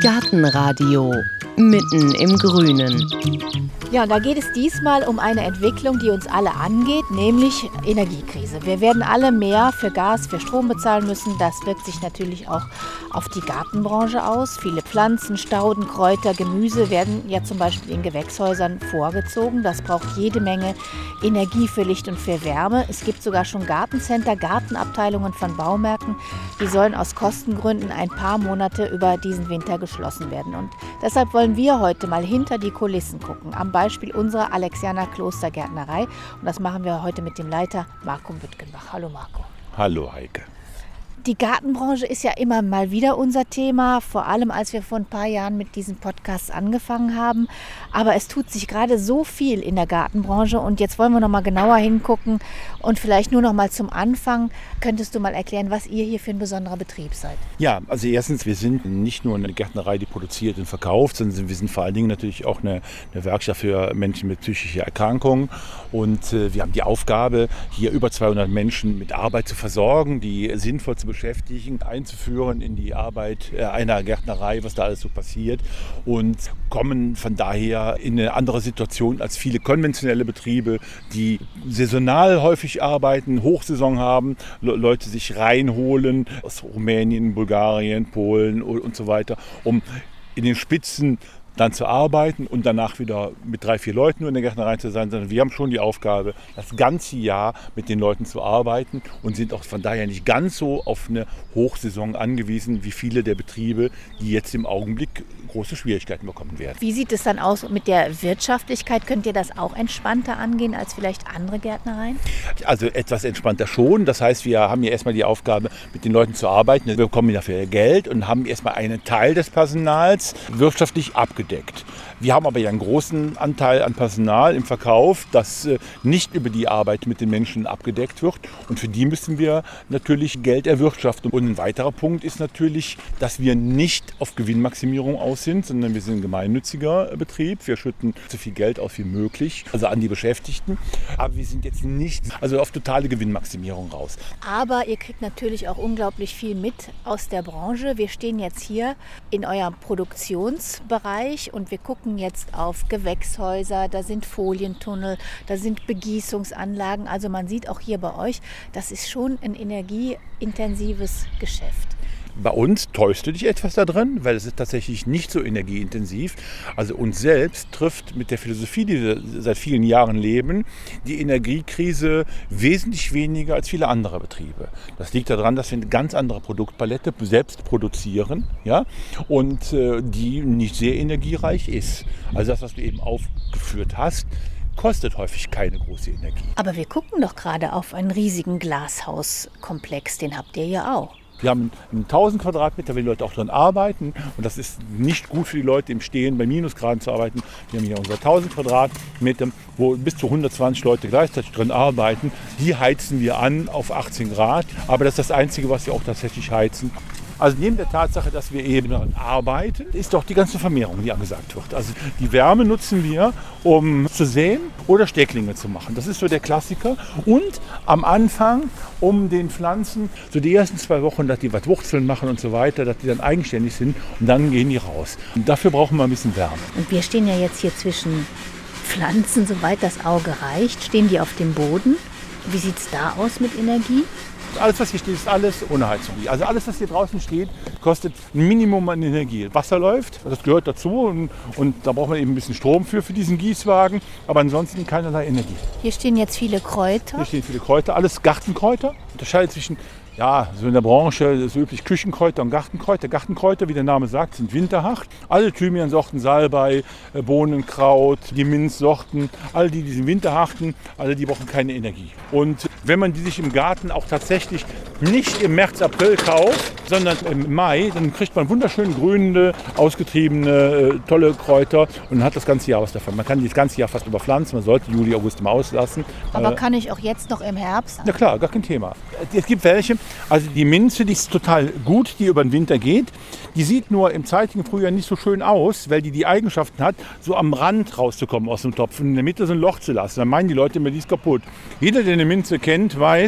Gartenradio mitten im Grünen. Ja, und da geht es diesmal um eine Entwicklung, die uns alle angeht, nämlich Energiekrise. Wir werden alle mehr für Gas, für Strom bezahlen müssen. Das wirkt sich natürlich auch auf die Gartenbranche aus. Viele Pflanzen, Stauden, Kräuter, Gemüse werden ja zum Beispiel in Gewächshäusern vorgezogen. Das braucht jede Menge Energie für Licht und für Wärme. Es gibt sogar schon Gartencenter, Gartenabteilungen von Baumärkten. Die sollen aus Kostengründen ein paar Monate über diesen Winter geschlossen werden. Und deshalb wollen wir heute mal hinter die Kulissen gucken. Am Beispiel unserer Alexianer Klostergärtnerei. Und das machen wir heute mit dem Leiter Marco Büttgenbach. Hallo Marco. Hallo Heike. Die Gartenbranche ist ja immer mal wieder unser Thema, vor allem als wir vor ein paar Jahren mit diesem Podcast angefangen haben. Aber es tut sich gerade so viel in der Gartenbranche und jetzt wollen wir noch mal genauer hingucken und vielleicht nur noch mal zum Anfang. Könntest du mal erklären, was ihr hier für ein besonderer Betrieb seid? Ja, also erstens, wir sind nicht nur eine Gärtnerei, die produziert und verkauft, sondern wir sind vor allen Dingen natürlich auch eine Werkstatt für Menschen mit psychischen Erkrankungen. Und wir haben die Aufgabe, hier über 200 Menschen mit Arbeit zu versorgen, die sinnvoll zu beschäftigen, einzuführen in die Arbeit einer Gärtnerei, was da alles so passiert, und kommen von daher in eine andere Situation als viele konventionelle Betriebe, die saisonal häufig arbeiten, Hochsaison haben, Leute sich reinholen aus Rumänien, Bulgarien, Polen und so weiter, um in den Spitzen dann zu arbeiten und danach wieder mit 3, 4 Leuten nur in der Gärtnerei zu sein, sondern wir haben schon die Aufgabe, das ganze Jahr mit den Leuten zu arbeiten und sind auch von daher nicht ganz so auf eine Hochsaison angewiesen wie viele der Betriebe, die jetzt im Augenblick große Schwierigkeiten bekommen werden. Wie sieht es dann aus mit der Wirtschaftlichkeit? Könnt ihr das auch entspannter angehen als vielleicht andere Gärtnereien? Also etwas entspannter schon. Das heißt, wir haben ja erstmal die Aufgabe, mit den Leuten zu arbeiten. Wir bekommen dafür Geld und haben erstmal einen Teil des Personals wirtschaftlich abgedeckt. Wir haben aber ja einen großen Anteil an Personal im Verkauf, das nicht über die Arbeit mit den Menschen abgedeckt wird. Und für die müssen wir natürlich Geld erwirtschaften. Und ein weiterer Punkt ist natürlich, dass wir nicht auf Gewinnmaximierung aus sind, sondern wir sind ein gemeinnütziger Betrieb. Wir schütten so viel Geld aus wie möglich, also an die Beschäftigten. Aber wir sind jetzt nicht auf totale Gewinnmaximierung raus. Aber ihr kriegt natürlich auch unglaublich viel mit aus der Branche. Wir stehen jetzt hier in eurem Produktionsbereich und wir gucken jetzt auf Gewächshäuser, da sind Folientunnel, da sind Begießungsanlagen. Also man sieht auch hier bei euch, das ist schon ein energieintensives Geschäft. Bei uns täuschst du dich etwas da drin, weil es ist tatsächlich nicht so energieintensiv. Also uns selbst trifft mit der Philosophie, die wir seit vielen Jahren leben, die Energiekrise wesentlich weniger als viele andere Betriebe. Das liegt daran, dass wir eine ganz andere Produktpalette selbst produzieren, ja, und die nicht sehr energiereich ist. Also das, was du eben aufgeführt hast, kostet häufig keine große Energie. Aber wir gucken doch gerade auf einen riesigen Glashauskomplex, den habt ihr ja auch. Wir haben 1000 Quadratmeter, wo die Leute auch drin arbeiten. Und das ist nicht gut für die Leute im Stehen bei Minusgraden zu arbeiten. Wir haben hier unsere 1000 Quadratmeter, wo bis zu 120 Leute gleichzeitig drin arbeiten. Die heizen wir an auf 18 Grad. Aber das ist das Einzige, was wir auch tatsächlich heizen. Also neben der Tatsache, dass wir eben daran arbeiten, ist doch die ganze Vermehrung, die angesagt wird. Also die Wärme nutzen wir, um zu säen oder Stecklinge zu machen. Das ist so der Klassiker. Und am Anfang, um den Pflanzen, so die ersten 2 Wochen, dass die was Wurzeln machen und so weiter, dass die dann eigenständig sind und dann gehen die raus. Und dafür brauchen wir ein bisschen Wärme. Und wir stehen ja jetzt hier zwischen Pflanzen, soweit das Auge reicht. Stehen die auf dem Boden? Wie sieht es da aus mit Energie? Alles, was hier steht, ist alles ohne Heizung. Also alles, was hier draußen steht, kostet ein Minimum an Energie. Wasser läuft, das gehört dazu und da braucht man eben ein bisschen Strom für diesen Gießwagen, aber ansonsten keinerlei Energie. Hier stehen jetzt viele Kräuter. Hier stehen viele Kräuter, alles Gartenkräuter. Unterscheidet zwischen, ja, so in der Branche ist üblich Küchenkräuter und Gartenkräuter. Gartenkräuter, wie der Name sagt, sind winterhart. Alle Thymiansorten, Salbei, Bohnenkraut, die Minzsorten, all die sind winterharten, alle die brauchen keine Energie. Und wenn man die sich im Garten auch tatsächlich nicht im März, April kauft, sondern im Mai, dann kriegt man wunderschön grünende, ausgetriebene, tolle Kräuter und hat das ganze Jahr was davon. Man kann die das ganze Jahr fast überpflanzen, man sollte Juli, August immer auslassen. Aber kann ich auch jetzt noch im Herbst? Na klar, gar kein Thema. Es gibt welche, also die Minze, die ist total gut, die über den Winter geht. Die sieht nur im zeitigen Frühjahr nicht so schön aus, weil die Eigenschaften hat, so am Rand rauszukommen aus dem Topf und in der Mitte so ein Loch zu lassen. Dann meinen die Leute immer, die ist kaputt. Jeder, der eine Minze kennt, weiß,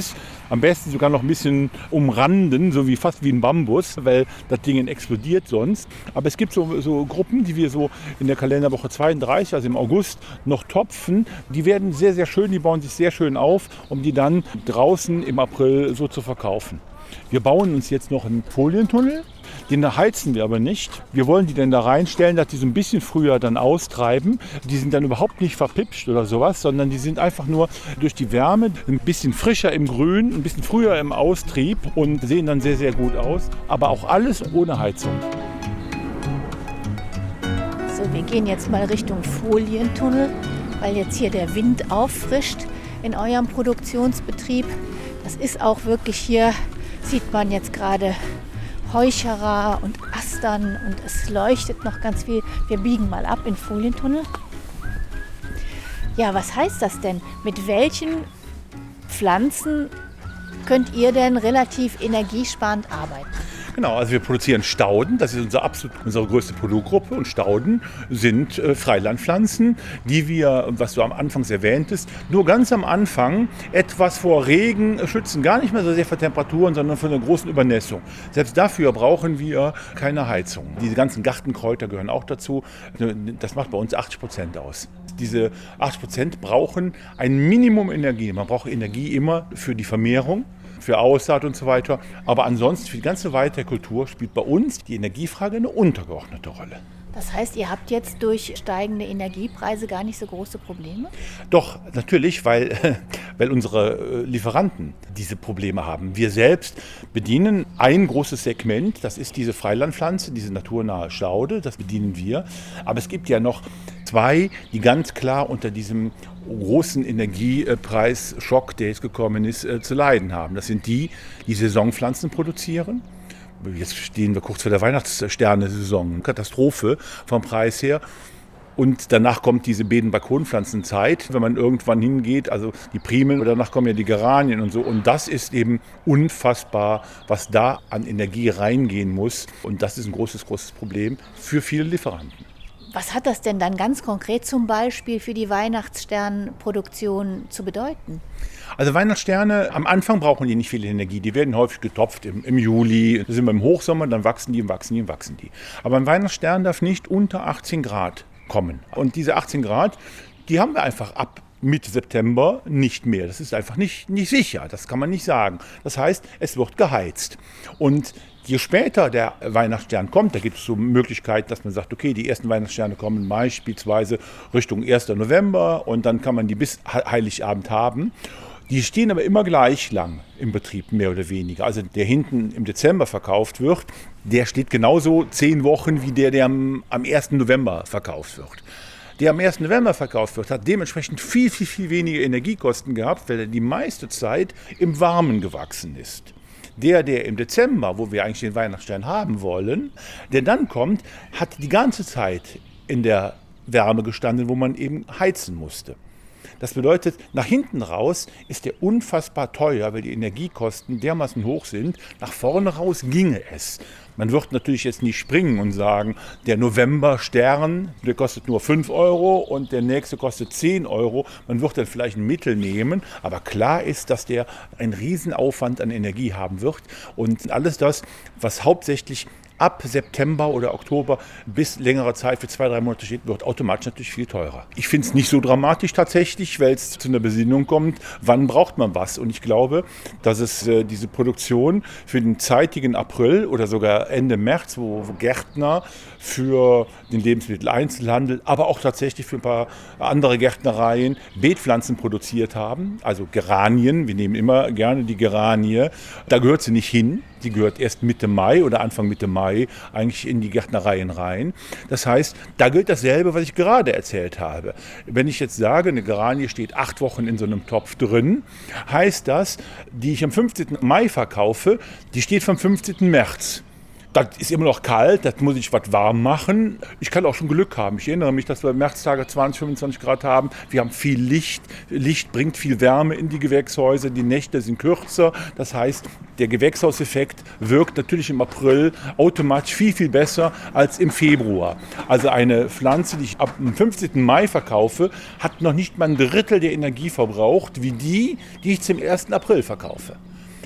Am besten sogar noch ein bisschen umranden, fast wie ein Bambus, weil das Ding explodiert sonst. Aber es gibt so Gruppen, die wir so in der Kalenderwoche 32, also im August, noch topfen. Die werden sehr, sehr schön, die bauen sich sehr schön auf, um die dann draußen im April so zu verkaufen. Wir bauen uns jetzt noch einen Folientunnel. Den heizen wir aber nicht. Wir wollen die dann da reinstellen, dass die so ein bisschen früher dann austreiben. Die sind dann überhaupt nicht verpipscht oder sowas, sondern die sind einfach nur durch die Wärme ein bisschen frischer im Grün, ein bisschen früher im Austrieb und sehen dann sehr, sehr gut aus. Aber auch alles ohne Heizung. So, wir gehen jetzt mal Richtung Folientunnel, weil jetzt hier der Wind auffrischt in eurem Produktionsbetrieb. Das ist auch wirklich hier, sieht man jetzt gerade Heucherer und Astern und es leuchtet noch ganz viel. Wir biegen mal ab in Folientunnel. Ja, was heißt das denn? Mit welchen Pflanzen könnt ihr denn relativ energiesparend arbeiten? Genau, also wir produzieren Stauden, das ist unsere größte Produktgruppe und Stauden sind Freilandpflanzen, die wir, was du am Anfang erwähntest, nur ganz am Anfang etwas vor Regen schützen, gar nicht mehr so sehr vor Temperaturen, sondern vor einer großen Übernässung. Selbst dafür brauchen wir keine Heizung. Diese ganzen Gartenkräuter gehören auch dazu, das macht bei uns 80% aus. Diese 80% brauchen ein Minimum Energie. Man braucht Energie immer für die Vermehrung, für Aussaat und so weiter. Aber ansonsten für die ganze weitere Kultur spielt bei uns die Energiefrage eine untergeordnete Rolle. Das heißt, ihr habt jetzt durch steigende Energiepreise gar nicht so große Probleme? Doch, natürlich, weil unsere Lieferanten diese Probleme haben. Wir selbst bedienen ein großes Segment, das ist diese Freilandpflanze, diese naturnahe Staude, das bedienen wir. Aber es gibt ja noch zwei, die ganz klar unter diesem großen Energiepreisschock, der jetzt gekommen ist, zu leiden haben. Das sind die Saisonpflanzen produzieren. Jetzt stehen wir kurz vor der Weihnachtssterne-Saison. Katastrophe vom Preis her. Und danach kommt diese Beeten-Balkonpflanzenzeit, wenn man irgendwann hingeht, also die Primeln, danach kommen ja die Geranien und so. Und das ist eben unfassbar, was da an Energie reingehen muss. Und das ist ein großes Problem für viele Lieferanten. Was hat das denn dann ganz konkret zum Beispiel für die Weihnachtssternproduktion zu bedeuten? Also Weihnachtssterne, am Anfang brauchen die nicht viel Energie. Die werden häufig getopft im Juli. Da sind wir im Hochsommer, dann wachsen die. Aber ein Weihnachtsstern darf nicht unter 18 Grad kommen. Und diese 18 Grad, die haben wir einfach ab Mitte September nicht mehr. Das ist einfach nicht sicher, das kann man nicht sagen. Das heißt, es wird geheizt. Und je später der Weihnachtsstern kommt, da gibt es so Möglichkeiten, dass man sagt, okay, die ersten Weihnachtssterne kommen beispielsweise Richtung 1. November und dann kann man die bis Heiligabend haben. Die stehen aber immer gleich lang im Betrieb, mehr oder weniger. Also der hinten im Dezember verkauft wird, der steht genauso 10 Wochen wie der am 1. November verkauft wird. Der am 1. November verkauft wird, hat dementsprechend viel, viel, viel weniger Energiekosten gehabt, weil er die meiste Zeit im Warmen gewachsen ist. Der im Dezember, wo wir eigentlich den Weihnachtsstern haben wollen, der dann kommt, hat die ganze Zeit in der Wärme gestanden, wo man eben heizen musste. Das bedeutet, nach hinten raus ist der unfassbar teuer, weil die Energiekosten dermaßen hoch sind. Nach vorne raus ginge es. Man wird natürlich jetzt nicht springen und sagen, der November-Stern, der kostet nur 5 Euro und der nächste kostet 10 Euro. Man wird dann vielleicht ein Mittel nehmen, aber klar ist, dass der einen Riesenaufwand an Energie haben wird. Und alles das, was hauptsächlich ab September oder Oktober bis längere Zeit für 2-3 Monate steht, wird automatisch natürlich viel teurer. Ich finde es nicht so dramatisch tatsächlich, weil es zu einer Besinnung kommt, wann braucht man was. Und ich glaube, dass es diese Produktion für den zeitigen April oder sogar Ende März, wo Gärtner für den Lebensmitteleinzelhandel, aber auch tatsächlich für ein paar andere Gärtnereien Beetpflanzen produziert haben, also Geranien, wir nehmen immer gerne die Geranie, da gehört sie nicht hin. Die gehört erst Mitte Mai oder Anfang Mitte Mai eigentlich in die Gärtnereien rein. Das heißt, da gilt dasselbe, was ich gerade erzählt habe. Wenn ich jetzt sage, eine Geranie steht 8 Wochen in so einem Topf drin, heißt das, die ich am 15. Mai verkaufe, die steht vom 15. März. Das ist immer noch kalt, das muss ich was warm machen. Ich kann auch schon Glück haben. Ich erinnere mich, dass wir Märztage 20, 25 Grad haben. Wir haben viel Licht. Licht bringt viel Wärme in die Gewächshäuser. Die Nächte sind kürzer. Das heißt, der Gewächshauseffekt wirkt natürlich im April automatisch viel, viel besser als im Februar. Also eine Pflanze, die ich ab dem 15. Mai verkaufe, hat noch nicht mal ein Drittel der Energie verbraucht, wie die ich zum 1. April verkaufe.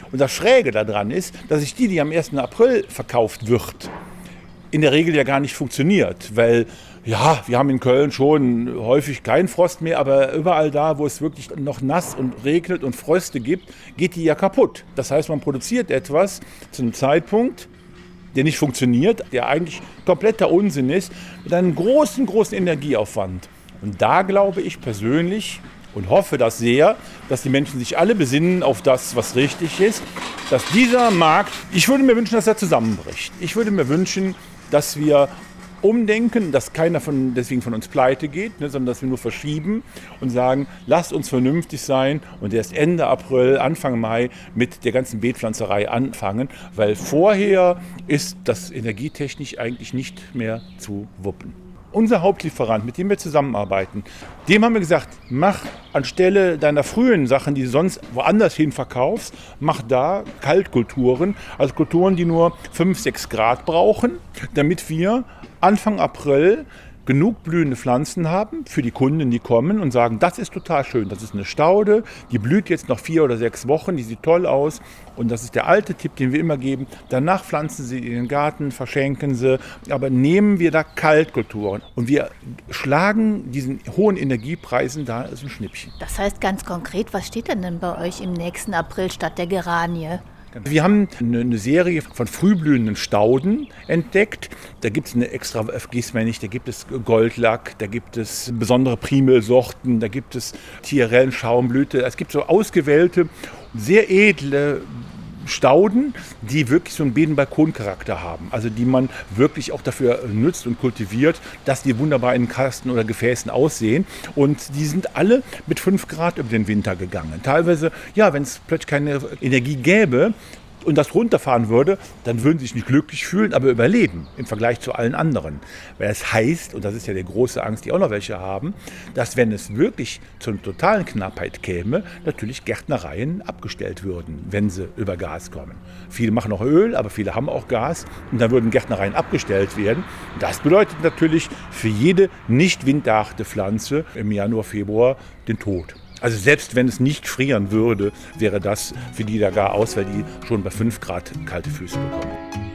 Und das Schräge daran ist, dass sich die am 1. April verkauft wird, in der Regel ja gar nicht funktioniert, weil ja, wir haben in Köln schon häufig keinen Frost mehr, aber überall da, wo es wirklich noch nass und regnet und Fröste gibt, geht die ja kaputt. Das heißt, man produziert etwas zu einem Zeitpunkt, der nicht funktioniert, der eigentlich kompletter Unsinn ist, mit einem großen Energieaufwand. Und da glaube ich persönlich und hoffe das sehr, dass die Menschen sich alle besinnen auf das, was richtig ist, dass dieser Markt, ich würde mir wünschen, dass er zusammenbricht. Ich würde mir wünschen, dass wir umdenken, dass keiner deswegen von uns pleite geht, sondern dass wir nur verschieben und sagen, lasst uns vernünftig sein und erst Ende April, Anfang Mai mit der ganzen Beetpflanzerei anfangen, weil vorher ist das energietechnisch eigentlich nicht mehr zu wuppen. Unser Hauptlieferant, mit dem wir zusammenarbeiten, dem haben wir gesagt, mach anstelle deiner frühen Sachen, die du sonst woanders hin verkaufst, mach da Kaltkulturen, also Kulturen, die nur 5, 6 Grad brauchen, damit wir Anfang April genug blühende Pflanzen haben für die Kunden, die kommen und sagen, das ist total schön, das ist eine Staude, die blüht jetzt noch 4 oder 6 Wochen, die sieht toll aus und das ist der alte Tipp, den wir immer geben, danach pflanzen Sie in den Garten, verschenken Sie, aber nehmen wir da Kaltkulturen und wir schlagen diesen hohen Energiepreisen da so ein Schnippchen. Das heißt ganz konkret, was steht denn bei euch im nächsten April statt der Geranie? Wir haben eine Serie von frühblühenden Stauden entdeckt. Da gibt es eine extra Gießmännig, da gibt es Goldlack, da gibt es besondere Primelsorten, da gibt es Tiarellen-Schaumblüte. Es gibt so ausgewählte, sehr edle Stauden, die wirklich so einen Bedenbalkoncharakter haben. Also die man wirklich auch dafür nützt und kultiviert, dass die wunderbar in Kasten oder Gefäßen aussehen. Und die sind alle mit 5 Grad über den Winter gegangen. Teilweise, ja, wenn es plötzlich keine Energie gäbe und das runterfahren würde, dann würden sie sich nicht glücklich fühlen, aber überleben im Vergleich zu allen anderen. Weil das heißt, und das ist ja die große Angst, die auch noch welche haben, dass wenn es wirklich zu einer totalen Knappheit käme, natürlich Gärtnereien abgestellt würden, wenn sie über Gas kommen. Viele machen auch Öl, aber viele haben auch Gas und dann würden Gärtnereien abgestellt werden. Das bedeutet natürlich für jede nicht winterharte Pflanze im Januar, Februar den Tod. Also selbst wenn es nicht frieren würde, wäre das für die da gar aus, weil die schon bei 5 Grad kalte Füße bekommen.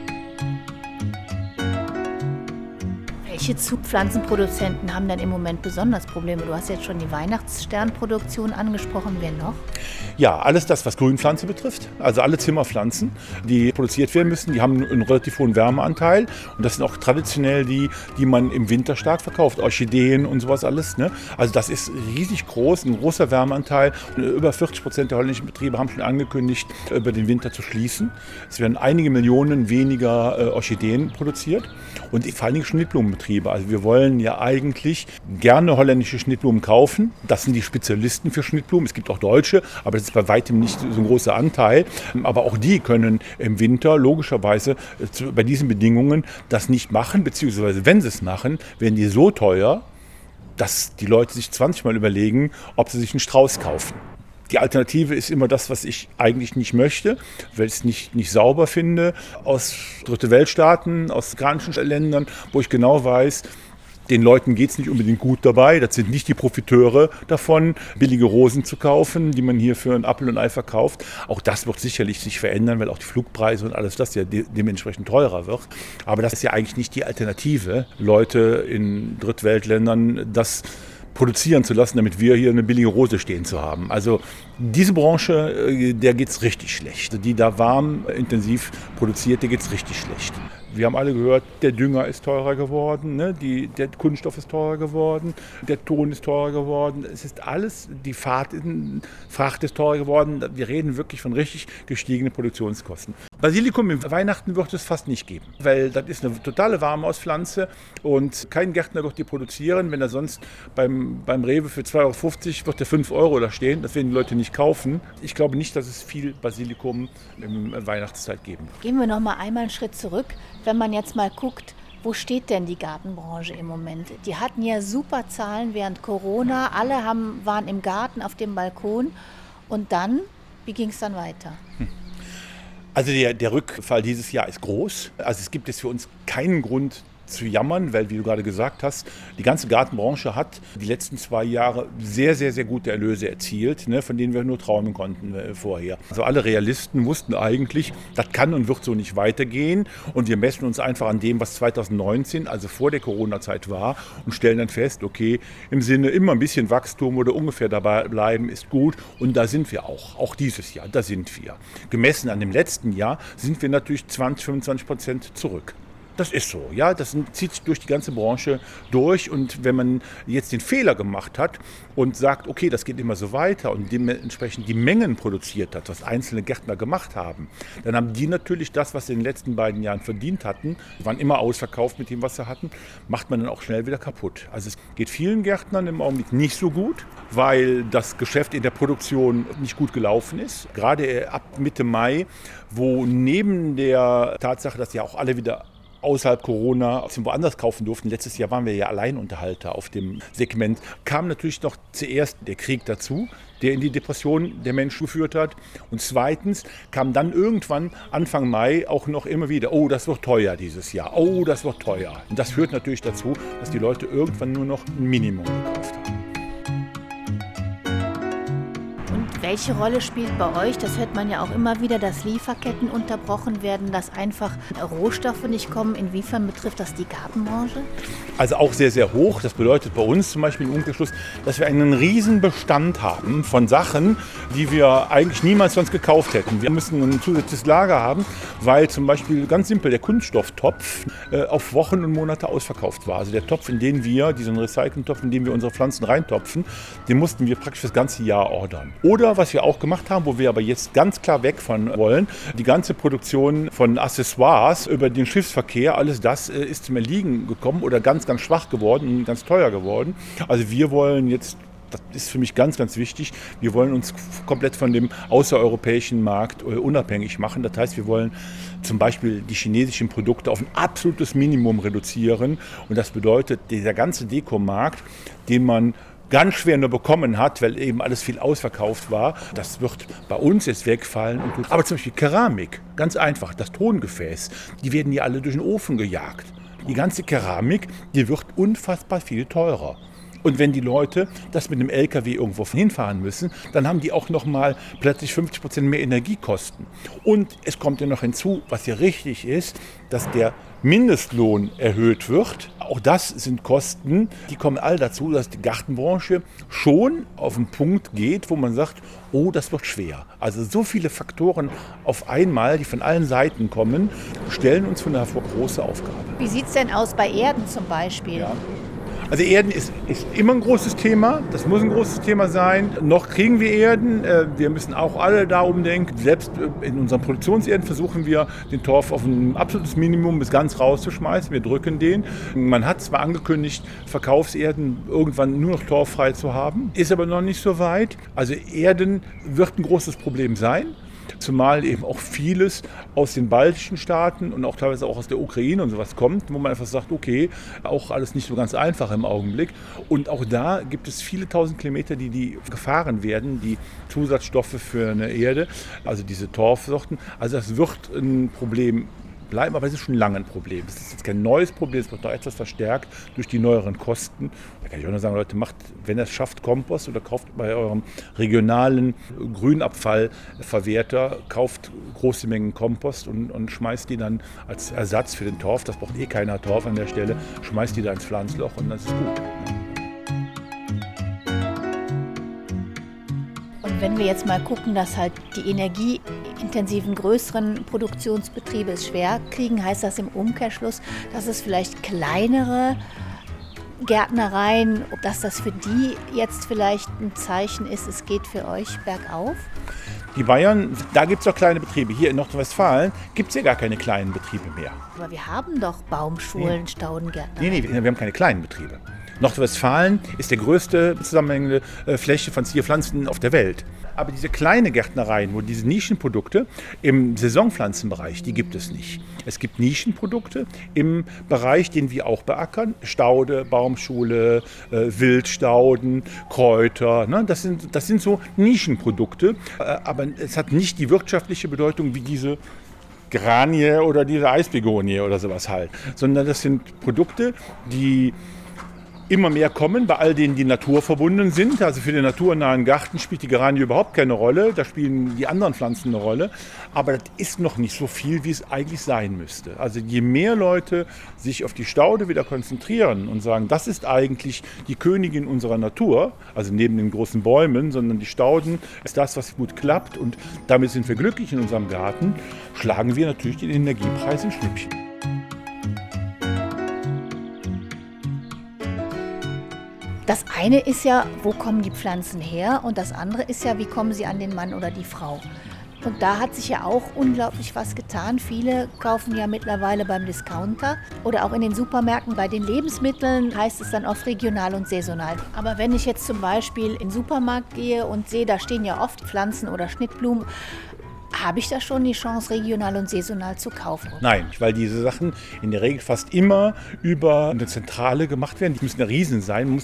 Welche Zugpflanzenproduzenten haben denn im Moment besonders Probleme? Du hast jetzt schon die Weihnachtssternproduktion angesprochen. Wer noch? Ja, alles das, was Grünpflanze betrifft, also alle Zimmerpflanzen, die produziert werden müssen, die haben einen relativ hohen Wärmeanteil und das sind auch traditionell die man im Winter stark verkauft, Orchideen und sowas alles. Ne? Also das ist riesig groß, ein großer Wärmeanteil. Über 40% der holländischen Betriebe haben schon angekündigt, über den Winter zu schließen. Es werden einige Millionen weniger Orchideen produziert und vor allen Dingen Schnittblumenbetriebe. Also wir wollen ja eigentlich gerne holländische Schnittblumen kaufen. Das sind die Spezialisten für Schnittblumen. Es gibt auch deutsche, aber das ist bei weitem nicht so ein großer Anteil. Aber auch die können im Winter logischerweise bei diesen Bedingungen das nicht machen, beziehungsweise wenn sie es machen, werden die so teuer, dass die Leute sich 20 Mal überlegen, ob sie sich einen Strauß kaufen. Die Alternative ist immer das, was ich eigentlich nicht möchte, weil ich es nicht sauber finde. Aus Dritte Weltstaaten, aus afrikanischen Ländern, wo ich genau weiß, den Leuten geht es nicht unbedingt gut dabei. Das sind nicht die Profiteure davon, billige Rosen zu kaufen, die man hier für einen Apfel und Ei verkauft. Auch das wird sicherlich sich verändern, weil auch die Flugpreise und alles das ja dementsprechend teurer wird. Aber das ist ja eigentlich nicht die Alternative, Leute in Drittweltländern das produzieren zu lassen, damit wir hier eine billige Rose stehen zu haben. Also diese Branche, der geht es richtig schlecht. Die da warm, intensiv produziert, der geht es richtig schlecht. Wir haben alle gehört, der Dünger ist teurer geworden, ne? Der Kunststoff ist teurer geworden, der Ton ist teurer geworden. Es ist alles, die Fracht ist teurer geworden. Wir reden wirklich von richtig gestiegenen Produktionskosten. Basilikum im Weihnachten wird es fast nicht geben, weil das ist eine totale Warmhauspflanze und kein Gärtner wird die produzieren. Wenn er sonst beim Rewe für 2,50 € wird der 5 € da stehen. Das werden die Leute nicht kaufen. Ich glaube nicht, dass es viel Basilikum in Weihnachtszeit geben wird. Gehen wir noch mal einmal einen Schritt zurück. Wenn man jetzt mal guckt, wo steht denn die Gartenbranche im Moment? Die hatten ja super Zahlen während Corona. Alle waren im Garten auf dem Balkon. Und dann, wie ging es dann weiter? Also der Rückfall dieses Jahr ist groß. Also es gibt jetzt für uns keinen Grund, zu jammern, weil, wie du gerade gesagt hast, die ganze Gartenbranche hat die letzten 2 Jahre sehr, sehr, sehr gute Erlöse erzielt, ne, von denen wir nur träumen konnten vorher. Also alle Realisten wussten eigentlich, das kann und wird so nicht weitergehen und wir messen uns einfach an dem, was 2019, also vor der Corona-Zeit war und stellen dann fest, okay, im Sinne immer ein bisschen Wachstum oder ungefähr dabei bleiben ist gut und da sind wir auch dieses Jahr, da sind wir. Gemessen an dem letzten Jahr sind wir natürlich 20-25% zurück. Das ist so, ja, das zieht sich durch die ganze Branche durch und wenn man jetzt den Fehler gemacht hat und sagt, okay, das geht immer so weiter und dementsprechend die Mengen produziert hat, was einzelne Gärtner gemacht haben, dann haben die natürlich das, was sie in den letzten beiden Jahren verdient hatten, waren immer ausverkauft mit dem, was sie hatten, macht man dann auch schnell wieder kaputt. Also es geht vielen Gärtnern im Augenblick nicht so gut, weil das Geschäft in der Produktion nicht gut gelaufen ist. Gerade ab Mitte Mai, wo neben der Tatsache, dass ja auch alle wieder außerhalb Corona woanders kaufen durften. Letztes Jahr waren wir ja Alleinunterhalter auf dem Segment. Kam natürlich noch zuerst der Krieg dazu, der in die Depression der Menschen geführt hat. Und zweitens kam dann irgendwann Anfang Mai auch noch immer wieder, oh, das wird teuer dieses Jahr, oh, das wird teuer. Und das führt natürlich dazu, dass die Leute irgendwann nur noch ein Minimum gekauft haben. Welche Rolle spielt bei euch, das hört man ja auch immer wieder, dass Lieferketten unterbrochen werden, dass einfach Rohstoffe nicht kommen? Inwiefern betrifft das die Gartenbranche? Also auch sehr, sehr hoch. Das bedeutet bei uns zum Beispiel im Umkehrschluss, dass wir einen riesen Bestand haben von Sachen, die wir eigentlich niemals sonst gekauft hätten. Wir müssen ein zusätzliches Lager haben, weil zum Beispiel ganz simpel der Kunststofftopf auf Wochen und Monate ausverkauft war. Also der Topf, in den wir, diesen Recycling-Topf, in den wir unsere Pflanzen reintopfen, den mussten wir praktisch das ganze Jahr ordern. Oder was wir auch gemacht haben, wo wir aber jetzt ganz klar weg von wollen, die ganze Produktion von Accessoires über den Schiffsverkehr, alles das ist zum Erliegen gekommen oder ganz, ganz schwach geworden und ganz teuer geworden. Also wir wollen jetzt, das ist für mich ganz, ganz wichtig, wir wollen uns komplett von dem außereuropäischen Markt unabhängig machen. Das heißt, wir wollen zum Beispiel die chinesischen Produkte auf ein absolutes Minimum reduzieren. Und das bedeutet, dieser ganze Dekomarkt, den man ganz schwer nur bekommen hat, weil eben alles viel ausverkauft war. Das wird bei uns jetzt wegfallen. Aber zum Beispiel Keramik, ganz einfach, das Tongefäß, die werden ja alle durch den Ofen gejagt. Die ganze Keramik, die wird unfassbar viel teurer. Und wenn die Leute das mit einem LKW irgendwo hinfahren müssen, dann haben die auch noch mal plötzlich 50% mehr Energiekosten. Und es kommt ja noch hinzu, was ja richtig ist, dass der Mindestlohn erhöht wird. Auch das sind Kosten, die kommen all dazu, dass die Gartenbranche schon auf einen Punkt geht, wo man sagt, oh, das wird schwer. Also so viele Faktoren auf einmal, die von allen Seiten kommen, stellen uns vor eine große Aufgabe. Wie sieht es denn aus bei Erden zum Beispiel? Ja. Also Erden ist immer ein großes Thema, das muss ein großes Thema sein. Noch kriegen wir Erden, wir müssen auch alle da umdenken. Selbst in unseren Produktionserden versuchen wir, den Torf auf ein absolutes Minimum bis ganz rauszuschmeißen. Wir drücken den. Man hat zwar angekündigt, Verkaufserden irgendwann nur noch torffrei zu haben, ist aber noch nicht so weit. Also Erden wird ein großes Problem sein. Zumal eben auch vieles aus den baltischen Staaten und auch teilweise auch aus der Ukraine und sowas kommt, wo man einfach sagt, okay, auch alles nicht so ganz einfach im Augenblick. Und auch da gibt es viele tausend Kilometer, die gefahren werden, die Zusatzstoffe für eine Erde, also diese Torfsorten. Also das wird ein Problem bleiben, aber es ist schon lange ein Problem. Es ist jetzt kein neues Problem, es wird noch etwas verstärkt durch die neueren Kosten. Da kann ich auch nur sagen, Leute, macht, wenn ihr es schafft, Kompost oder kauft bei eurem regionalen Grünabfallverwerter, kauft große Mengen Kompost und schmeißt die dann als Ersatz für den Torf, das braucht eh keiner Torf an der Stelle, schmeißt die da ins Pflanzloch und das ist gut. Und wenn wir jetzt mal gucken, dass halt die energieintensiven größeren Produktionsbetriebe es schwer kriegen, heißt das im Umkehrschluss, dass es vielleicht kleinere Gärtnereien, dass das für die jetzt vielleicht ein Zeichen ist, es geht für euch bergauf? Die Bayern, da gibt es doch kleine Betriebe. Hier in Nordrhein-Westfalen gibt es ja gar keine kleinen Betriebe mehr. Aber wir haben doch Baumschulen, Staudengärtner. Nee, wir haben keine kleinen Betriebe. Nordrhein-Westfalen ist der größte zusammenhängende Fläche von Zierpflanzen auf der Welt. Aber diese kleinen Gärtnereien, wo diese Nischenprodukte im Saisonpflanzenbereich, die gibt es nicht. Es gibt Nischenprodukte im Bereich, den wir auch beackern. Staude, Baumschule, Wildstauden, Kräuter. Ne? Das sind so Nischenprodukte. Aber es hat nicht die wirtschaftliche Bedeutung wie diese Granie oder diese Eisbegonie oder sowas halt. Sondern das sind Produkte, die immer mehr kommen, bei all denen, die naturverbunden sind. Also für den naturnahen Garten spielt die Geranie überhaupt keine Rolle. Da spielen die anderen Pflanzen eine Rolle. Aber das ist noch nicht so viel, wie es eigentlich sein müsste. Also je mehr Leute sich auf die Staude wieder konzentrieren und sagen, das ist eigentlich die Königin unserer Natur, also neben den großen Bäumen, sondern die Stauden ist das, was gut klappt und damit sind wir glücklich in unserem Garten, schlagen wir natürlich den Energiepreis in Schnippchen. Das eine ist ja, wo kommen die Pflanzen her? Und das andere ist ja, wie kommen sie an den Mann oder die Frau? Und da hat sich ja auch unglaublich was getan. Viele kaufen ja mittlerweile beim Discounter oder auch in den Supermärkten. Bei den Lebensmitteln heißt es dann oft regional und saisonal. Aber wenn ich jetzt zum Beispiel in den Supermarkt gehe und sehe, da stehen ja oft Pflanzen oder Schnittblumen, habe ich da schon die Chance, regional und saisonal zu kaufen? Nein, weil diese Sachen in der Regel fast immer über eine Zentrale gemacht werden. Die müssen ein Riesen sein.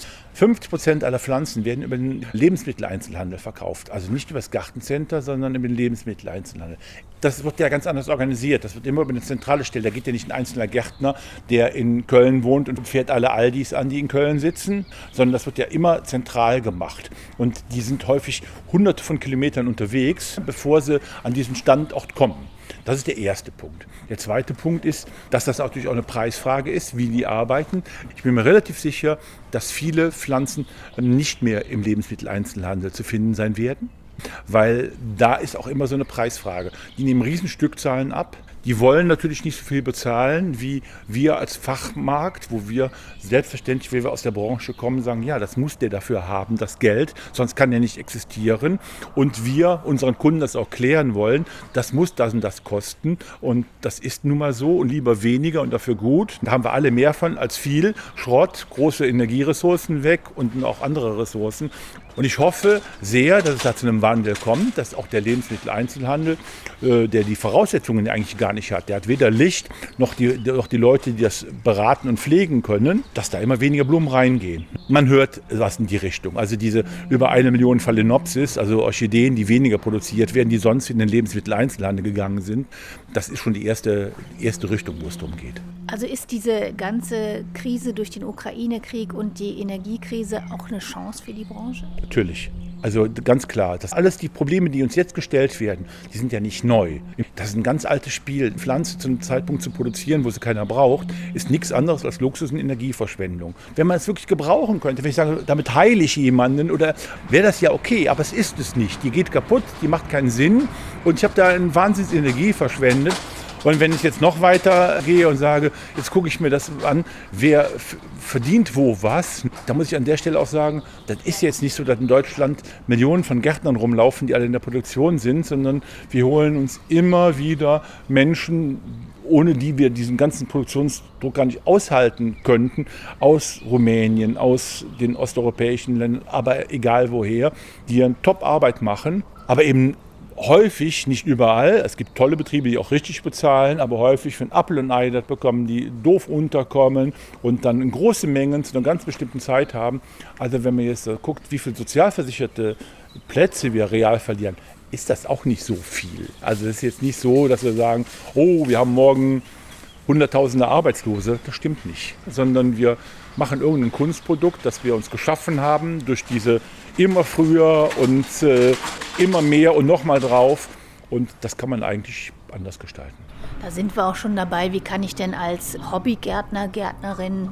50% aller Pflanzen werden über den Lebensmitteleinzelhandel verkauft. Also nicht über das Gartencenter, sondern über den Lebensmitteleinzelhandel. Das wird ja ganz anders organisiert. Das wird immer über eine zentrale Stelle. Da geht ja nicht ein einzelner Gärtner, der in Köln wohnt und fährt alle Aldis an, die in Köln sitzen, sondern das wird ja immer zentral gemacht. Und die sind häufig hunderte von Kilometern unterwegs, bevor sie an diesen Standort kommen. Das ist der erste Punkt. Der zweite Punkt ist, dass das natürlich auch eine Preisfrage ist, wie die arbeiten. Ich bin mir relativ sicher, dass viele Pflanzen nicht mehr im Lebensmitteleinzelhandel zu finden sein werden, weil da ist auch immer so eine Preisfrage. Die nehmen Riesenstückzahlen ab. Die wollen natürlich nicht so viel bezahlen wie wir als Fachmarkt, wo wir selbstverständlich, wenn wir aus der Branche kommen, sagen, ja, das muss der dafür haben, das Geld, sonst kann der nicht existieren. Und wir unseren Kunden das auch klären wollen, das muss das und das kosten und das ist nun mal so und lieber weniger und dafür gut. Da haben wir alle mehr von als viel. Schrott, große Energieressourcen weg und auch andere Ressourcen. Und ich hoffe sehr, dass es da zu einem Wandel kommt, dass auch der Lebensmitteleinzelhandel, der die Voraussetzungen eigentlich gar nicht hat, der hat weder Licht noch die Leute, die das beraten und pflegen können, dass da immer weniger Blumen reingehen. Man hört was in die Richtung. Also diese über 1 Million Phalaenopsis, also Orchideen, die weniger produziert werden, die sonst in den Lebensmitteleinzelhandel gegangen sind, das ist schon die erste Richtung, wo es darum geht. Also ist diese ganze Krise durch den Ukraine-Krieg und die Energiekrise auch eine Chance für die Branche? Natürlich. Also ganz klar, das alles die Probleme, die uns jetzt gestellt werden, die sind ja nicht neu. Das ist ein ganz altes Spiel. Pflanze zu einem Zeitpunkt zu produzieren, wo sie keiner braucht, ist nichts anderes als Luxus- und Energieverschwendung. Wenn man es wirklich gebrauchen könnte, wenn ich sage, damit heile ich jemanden, oder wäre das ja okay, aber es ist es nicht. Die geht kaputt, die macht keinen Sinn und ich habe da eine Wahnsinns Energie verschwendet. Und wenn ich jetzt noch weiter gehe und sage, jetzt gucke ich mir das an, wer verdient wo was, da muss ich an der Stelle auch sagen, das ist jetzt nicht so, dass in Deutschland Millionen von Gärtnern rumlaufen, die alle in der Produktion sind, sondern wir holen uns immer wieder Menschen, ohne die wir diesen ganzen Produktionsdruck gar nicht aushalten könnten, aus Rumänien, aus den osteuropäischen Ländern, aber egal woher, die eine Top-Arbeit machen, aber eben häufig, nicht überall, es gibt tolle Betriebe, die auch richtig bezahlen, aber häufig für ein Apfel und ein Ei das bekommen, die doof unterkommen und dann in große Mengen zu einer ganz bestimmten Zeit haben. Also wenn man jetzt guckt, wie viele sozialversicherte Plätze wir real verlieren, ist das auch nicht so viel. Also es ist jetzt nicht so, dass wir sagen, oh, wir haben morgen Hunderttausende Arbeitslose. Das stimmt nicht, sondern wir machen irgendein Kunstprodukt, das wir uns geschaffen haben durch diese immer früher und immer mehr und nochmal drauf. Und das kann man eigentlich anders gestalten. Da sind wir auch schon dabei. Wie kann ich denn als Hobbygärtner, Gärtnerin,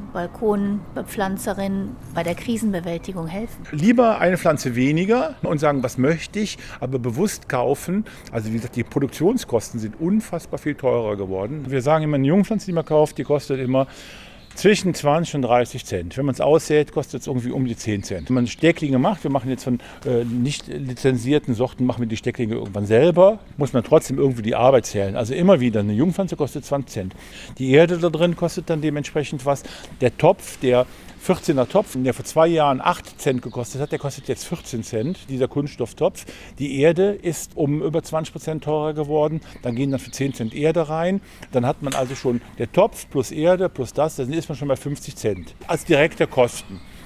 Balkonbepflanzerin bei der Krisenbewältigung helfen? Lieber eine Pflanze weniger und sagen, was möchte ich, aber bewusst kaufen. Also wie gesagt, die Produktionskosten sind unfassbar viel teurer geworden. Wir sagen immer, eine Jungpflanze, die man kauft, die kostet immer zwischen 20 und 30 Cent. Wenn man es aussät, kostet es irgendwie um die 10 Cent. Wenn man Stecklinge macht, wir machen jetzt von nicht lizenzierten Sorten, machen wir die Stecklinge irgendwann selber, muss man trotzdem irgendwie die Arbeit zählen. Also immer wieder, eine Jungpflanze kostet 20 Cent. Die Erde da drin kostet dann dementsprechend was. Der Topf, der 14er Topf, der vor 2 Jahren 8 Cent gekostet hat, der kostet jetzt 14 Cent, dieser Kunststofftopf. Die Erde ist um über 20% teurer geworden. Dann gehen dann für 10 Cent Erde rein. Dann hat man also schon der Topf plus Erde plus das, dann ist man schon bei 50 Cent als direkte Kosten.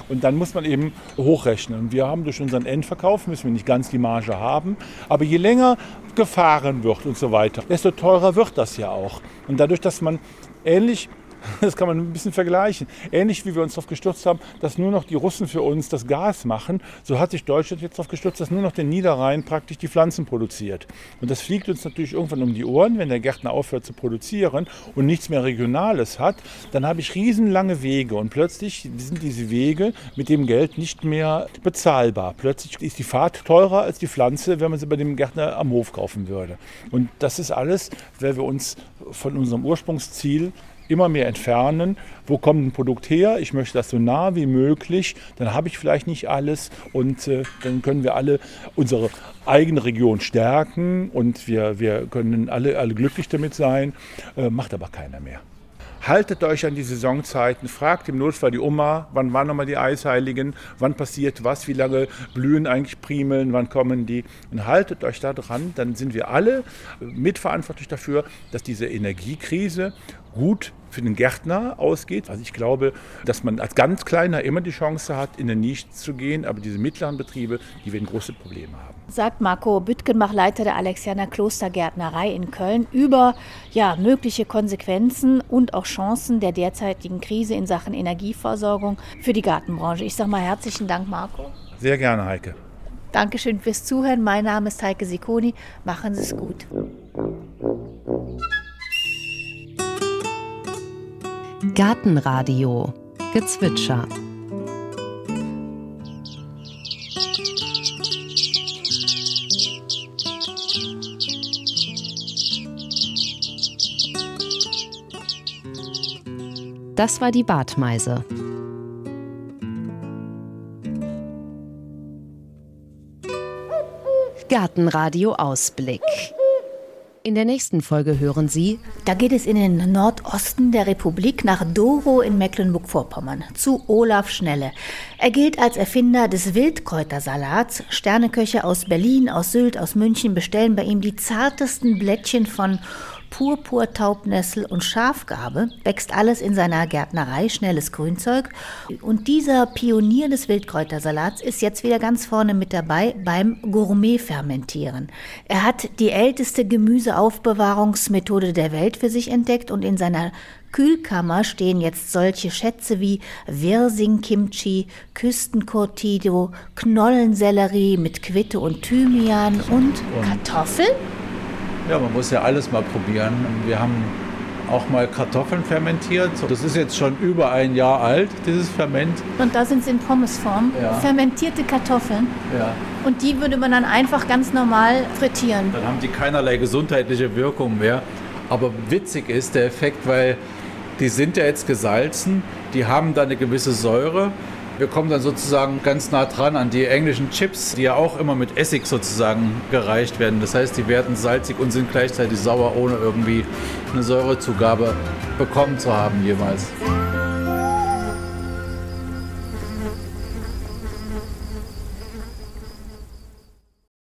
Und dann muss man eben hochrechnen. Und wir haben durch unseren Endverkauf, müssen wir nicht ganz die Marge haben, aber je länger gefahren wird und so weiter, desto teurer wird das ja auch. Und dadurch, dass man ähnlich, das kann man ein bisschen vergleichen, ähnlich wie wir uns darauf gestürzt haben, dass nur noch die Russen für uns das Gas machen, so hat sich Deutschland jetzt darauf gestürzt, dass nur noch der Niederrhein praktisch die Pflanzen produziert. Und das fliegt uns natürlich irgendwann um die Ohren, wenn der Gärtner aufhört zu produzieren und nichts mehr Regionales hat, dann habe ich riesenlange Wege und plötzlich sind diese Wege mit dem Geld nicht mehr bezahlbar. Plötzlich ist die Fahrt teurer als die Pflanze, wenn man sie bei dem Gärtner am Hof kaufen würde. Und das ist alles, weil wir uns von unserem Ursprungsziel immer mehr entfernen. Wo kommt ein Produkt her? Ich möchte das so nah wie möglich. Dann habe ich vielleicht nicht alles und dann können wir alle unsere eigene Region stärken und wir können alle glücklich damit sein. Macht aber keiner mehr. Haltet euch an die Saisonzeiten, fragt im Notfall die Oma, wann waren nochmal die Eisheiligen, wann passiert was, wie lange blühen eigentlich Primeln, wann kommen die. Und haltet euch da dran, dann sind wir alle mitverantwortlich dafür, dass diese Energiekrise gut für den Gärtner ausgeht. Also ich glaube, dass man als ganz Kleiner immer die Chance hat, in der Nische zu gehen, aber diese mittleren Betriebe, die werden große Probleme haben. Sagt Marco Büttgenbach, Leiter der Alexianer Klostergärtnerei in Köln, über mögliche Konsequenzen und auch Chancen der derzeitigen Krise in Sachen Energieversorgung für die Gartenbranche. Ich sage mal herzlichen Dank, Marco. Sehr gerne, Heike. Dankeschön fürs Zuhören. Mein Name ist Heike Sicconi. Machen Sie es gut. Gartenradio Gezwitscher. Das war die Bartmeise. Gartenradio Ausblick. In der nächsten Folge hören Sie: Da geht es in den Nordosten der Republik nach Dorow in Mecklenburg-Vorpommern zu Olaf Schnelle. Er gilt als Erfinder des Wildkräutersalats. Sterneköche aus Berlin, aus Sylt, aus München bestellen bei ihm die zartesten Blättchen von Purpur, Taubnessel und Schafgarbe. Wächst alles in seiner Gärtnerei, schnelles Grünzeug. Und dieser Pionier des Wildkräutersalats ist jetzt wieder ganz vorne mit dabei beim Gourmet-Fermentieren. Er hat die älteste Gemüseaufbewahrungsmethode der Welt für sich entdeckt und in seiner Kühlkammer stehen jetzt solche Schätze wie Wirsing-Kimchi, Küstencortido, Knollensellerie mit Quitte und Thymian und Kartoffeln. Ja, man muss ja alles mal probieren. Wir haben auch mal Kartoffeln fermentiert. Das ist jetzt schon über ein Jahr alt, dieses Ferment. Und da sind sie in Pommesform, fermentierte Kartoffeln. Ja. Und die würde man dann einfach ganz normal frittieren. Dann haben die keinerlei gesundheitliche Wirkung mehr. Aber witzig ist der Effekt, weil die sind ja jetzt gesalzen, die haben da eine gewisse Säure. Wir kommen dann sozusagen ganz nah dran an die englischen Chips, die ja auch immer mit Essig sozusagen gereicht werden. Das heißt, die werden salzig und sind gleichzeitig sauer, ohne irgendwie eine Säurezugabe bekommen zu haben jeweils.